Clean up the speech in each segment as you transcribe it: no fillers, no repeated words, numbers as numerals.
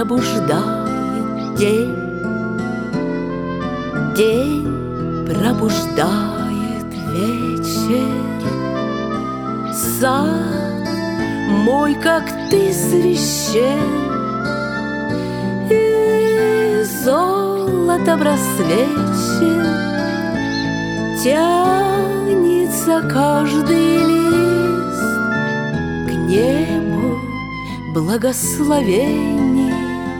пробуждает день, день пробуждает вечер. Сад мой, как ты, священ, и золотом просвечен тянется каждый лист к небу благословений,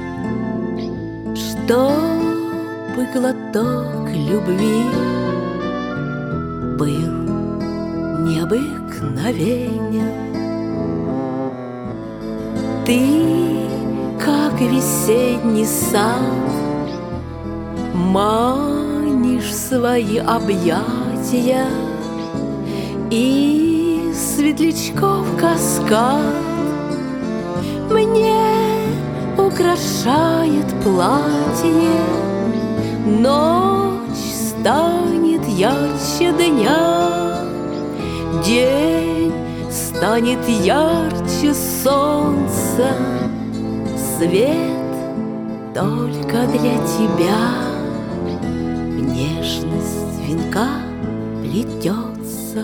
чтобы глоток любви был необыкновенен. Ты, как весенний сад, манишь свои объятия, и светлячков каскад мне украшает платье. Ночь станет ярче дня, день станет ярче солнца. Свет только для тебя в нежность венка плетется.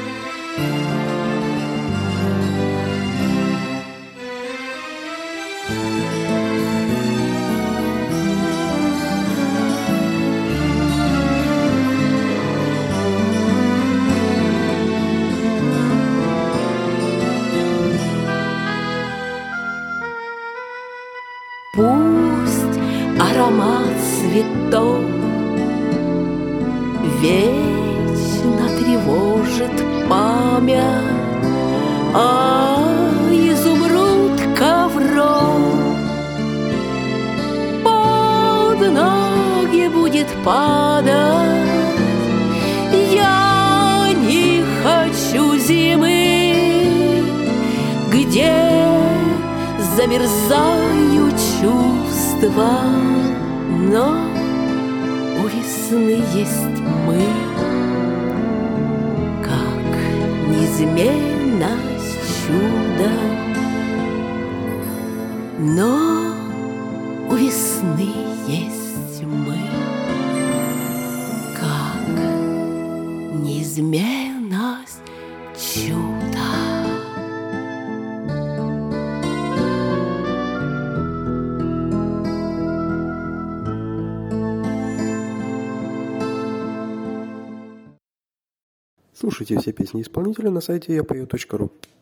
Пусть аромат цветов вечно тревожит память о изумруд ковров. Под ноги будет падать. Я не хочу зимы, где замерзают чувства, но у весны есть мы, как неизменность чуда. Но у весны есть мы, как неизменность чуда. Слушайте все песни исполнителя на сайте yapою.ru.